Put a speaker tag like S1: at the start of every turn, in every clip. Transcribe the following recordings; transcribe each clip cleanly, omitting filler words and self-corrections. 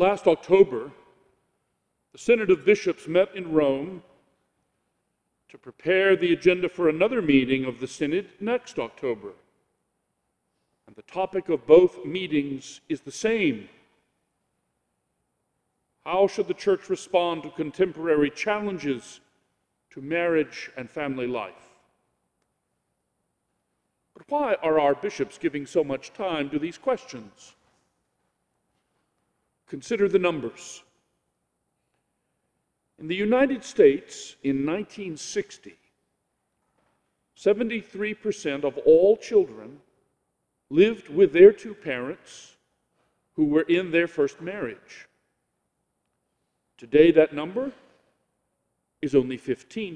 S1: Last October, the Synod of Bishops met in Rome to prepare the agenda for another meeting of the Synod next October. And the topic of both meetings is the same. How should the Church respond to contemporary challenges to marriage and family life? But why are our bishops giving so much time to these questions? Consider the numbers. In the United States, in 1960, 73% of all children lived with their two parents who were in their first marriage. Today, that number is only 15%.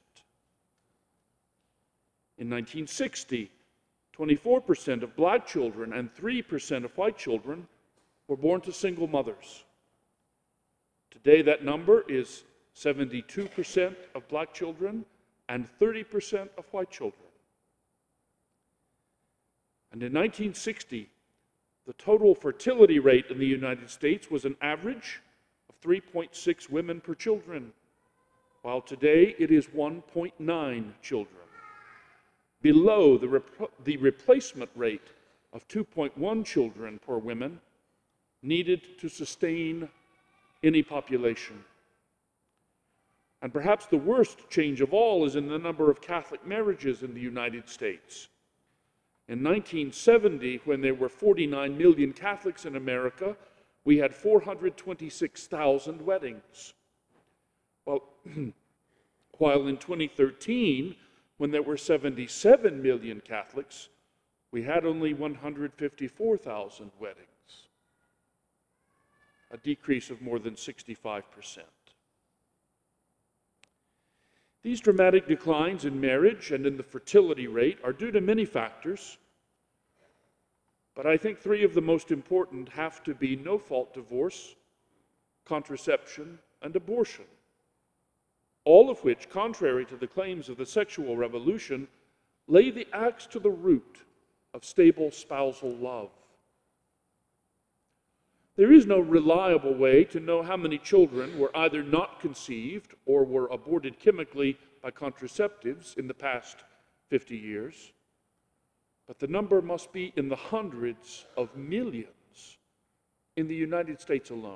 S1: In 1960, 24% of black children and 3% of white children were born to single mothers. Today, that number is 72% of black children and 30% of white children. And in 1960, the total fertility rate in the United States was an average of 3.6 women per children, while today it is 1.9 children, below the replacement rate of 2.1 children per woman needed to sustain any population. And perhaps the worst change of all is in the number of Catholic marriages in the United States. In 1970, when there were 49 million Catholics in America, we had 426,000 weddings. While in 2013, when there were 77 million Catholics, we had only 154,000 weddings, a decrease of more than 65%. These dramatic declines in marriage and in the fertility rate are due to many factors, but I think three of the most important have to be no-fault divorce, contraception, and abortion, all of which, contrary to the claims of the sexual revolution, lay the axe to the root of stable spousal love. There is no reliable way to know how many children were either not conceived or were aborted chemically by contraceptives in the past 50 years, but the number must be in the hundreds of millions in the United States alone.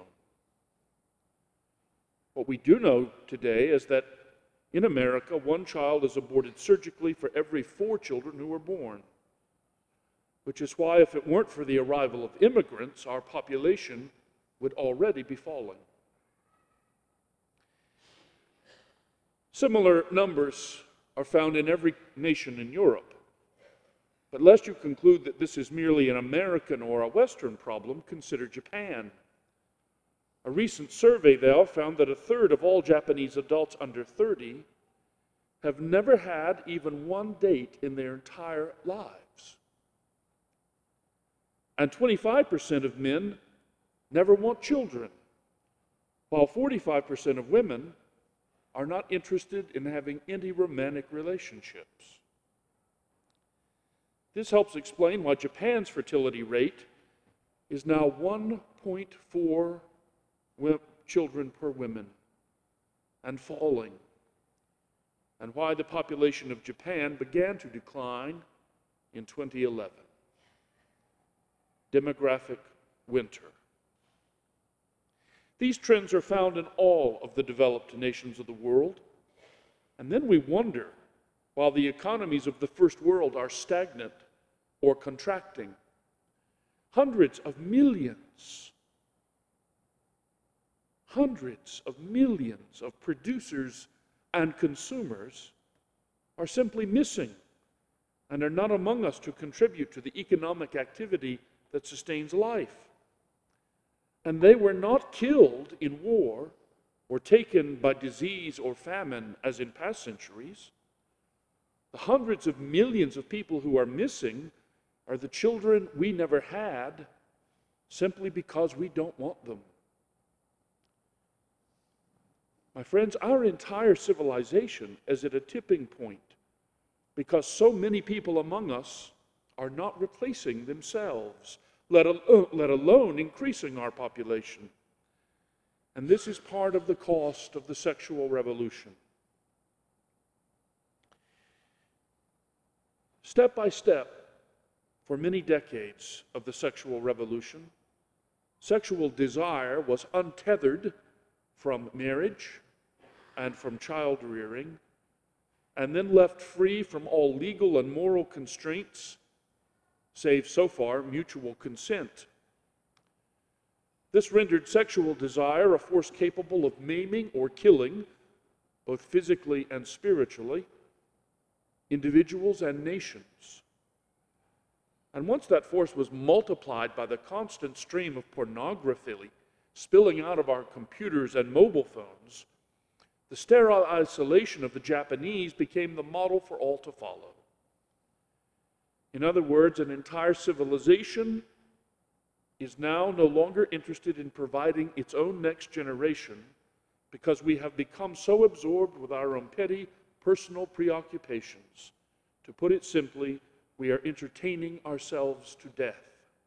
S1: What we do know today is that in America, one child is aborted surgically for every 4 children who are born, which is why if it weren't for the arrival of immigrants, our population would already be falling. Similar numbers are found in every nation in Europe. But lest you conclude that this is merely an American or a Western problem, consider Japan. A recent survey there found that 1/3 of all Japanese adults under 30 have never had even one date in their entire lives. And 25% of men never want children, while 45% of women are not interested in having any romantic relationships. This helps explain why Japan's fertility rate is now 1.4 children per woman and falling, and why the population of Japan began to decline in 2011. Demographic winter. These trends are found in all of the developed nations of the world, and then we wonder, while the economies of the first world are stagnant or contracting, hundreds of millions of producers and consumers are simply missing and are not among us to contribute to the economic activity that sustains life. And they were not killed in war or taken by disease or famine as in past centuries. The hundreds of millions of people who are missing are the children we never had simply because we don't want them. My friends, our entire civilization is at a tipping point because so many people among us are not replacing themselves, let alone increasing our population. And this is part of the cost of the sexual revolution. Step by step, for many decades of the sexual revolution, sexual desire was untethered from marriage and from child rearing, and then left free from all legal and moral constraints, save so far mutual consent. This rendered sexual desire a force capable of maiming or killing, both physically and spiritually, individuals and nations. And once that force was multiplied by the constant stream of pornography spilling out of our computers and mobile phones, the sterile isolation of the Japanese became the model for all to follow. In other words, an entire civilization is now no longer interested in providing its own next generation because we have become so absorbed with our own petty personal preoccupations. To put it simply, we are entertaining ourselves to death.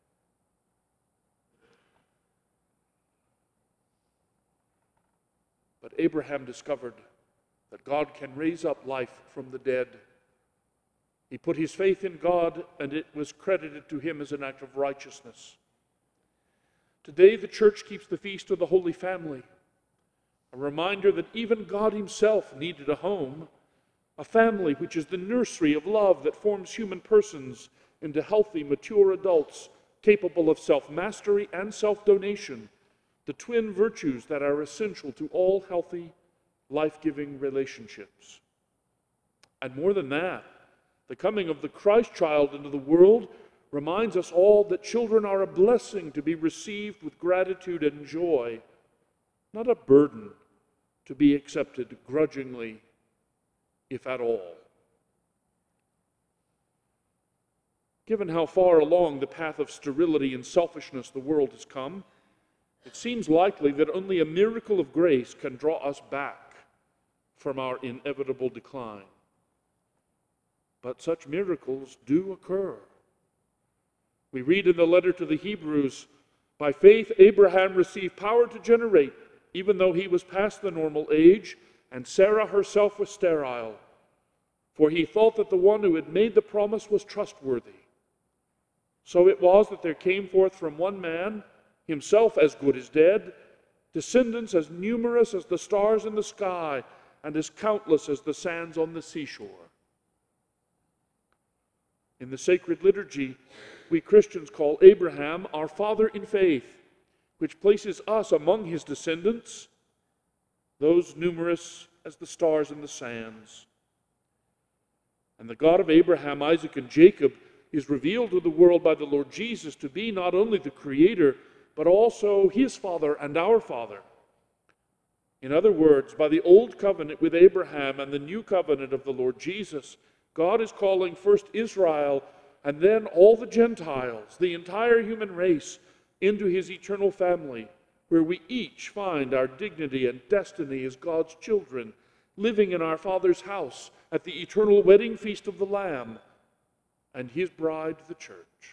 S1: But Abraham discovered that God can raise up life from the dead. He put his faith in God, and it was credited to him as an act of righteousness. Today, the church keeps the Feast of the Holy Family, a reminder that even God himself needed a home, a family which is the nursery of love that forms human persons into healthy, mature adults capable of self-mastery and self-donation, the twin virtues that are essential to all healthy, life-giving relationships. And more than that, the coming of the Christ child into the world reminds us all that children are a blessing to be received with gratitude and joy, not a burden to be accepted grudgingly, if at all. Given how far along the path of sterility and selfishness the world has come, it seems likely that only a miracle of grace can draw us back from our inevitable decline. But such miracles do occur. We read in the letter to the Hebrews, by faith Abraham received power to generate, even though he was past the normal age, and Sarah herself was sterile. For he thought that the one who had made the promise was trustworthy. So it was that there came forth from one man, himself as good as dead, descendants as numerous as the stars in the sky, and as countless as the sands on the seashore. In the sacred liturgy, we Christians call Abraham our father in faith, which places us among his descendants, those numerous as the stars in the sands. And the God of Abraham, Isaac, and Jacob is revealed to the world by the Lord Jesus to be not only the Creator, but also his Father and our Father. In other words, by the old covenant with Abraham and the new covenant of the Lord Jesus, God is calling first Israel and then all the Gentiles, the entire human race, into his eternal family, where we each find our dignity and destiny as God's children, living in our Father's house at the eternal wedding feast of the Lamb and his bride, the church.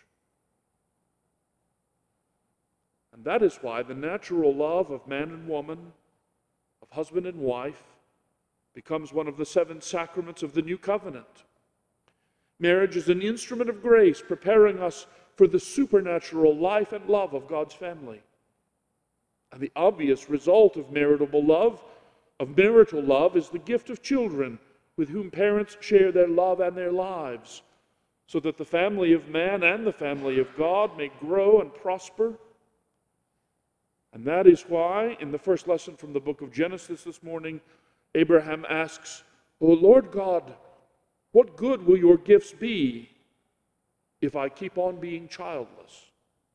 S1: And that is why the natural love of man and woman, of husband and wife, becomes one of the 7 sacraments of the new covenant. Marriage is an instrument of grace, preparing us for the supernatural life and love of God's family. And the obvious result of marital love, is the gift of children with whom parents share their love and their lives, so that the family of man and the family of God may grow and prosper. And that is why, in the first lesson from the book of Genesis this morning, Abraham asks, "O Lord God, what good will your gifts be if I keep on being childless?"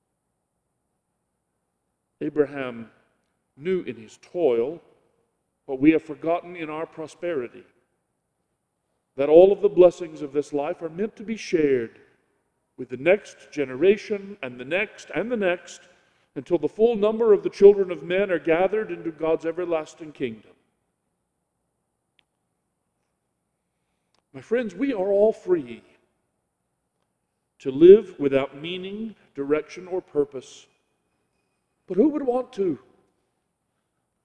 S1: Abraham knew in his toil what we have forgotten in our prosperity, that all of the blessings of this life are meant to be shared with the next generation and the next and the next, until the full number of the children of men are gathered into God's everlasting kingdom. My friends, we are all free to live without meaning, direction, or purpose. But who would want to?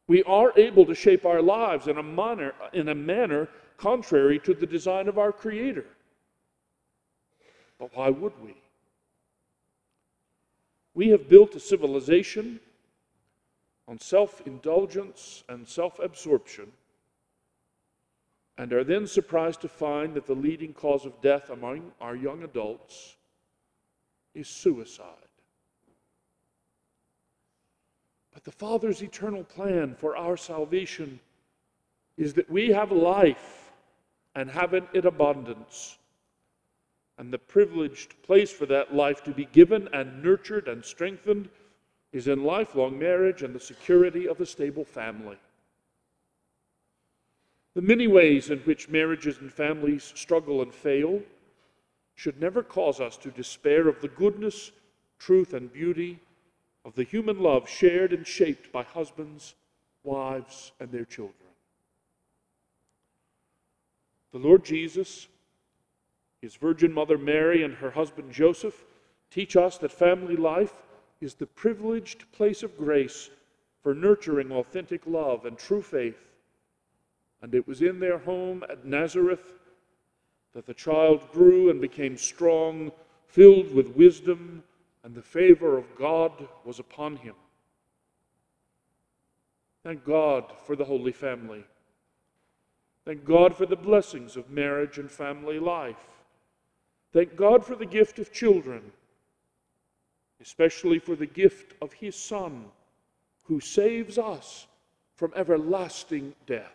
S1: We are able to shape our lives in a manner contrary to the design of our Creator. But why would we? We have built a civilization on self-indulgence and self-absorption, and are then surprised to find that the leading cause of death among our young adults is suicide. But the Father's eternal plan for our salvation is that we have life and have it in abundance. And the privileged place for that life to be given and nurtured and strengthened is in lifelong marriage and the security of a stable family. The many ways in which marriages and families struggle and fail should never cause us to despair of the goodness, truth, and beauty of the human love shared and shaped by husbands, wives, and their children. The Lord Jesus, His Virgin Mother Mary, and her husband Joseph teach us that family life is the privileged place of grace for nurturing authentic love and true faith. And it was in their home at Nazareth that the child grew and became strong, filled with wisdom, and the favor of God was upon him. Thank God for the Holy Family. Thank God for the blessings of marriage and family life. Thank God for the gift of children, especially for the gift of His Son, who saves us from everlasting death.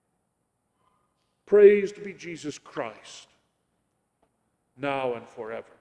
S1: Praised be Jesus Christ, now and forever.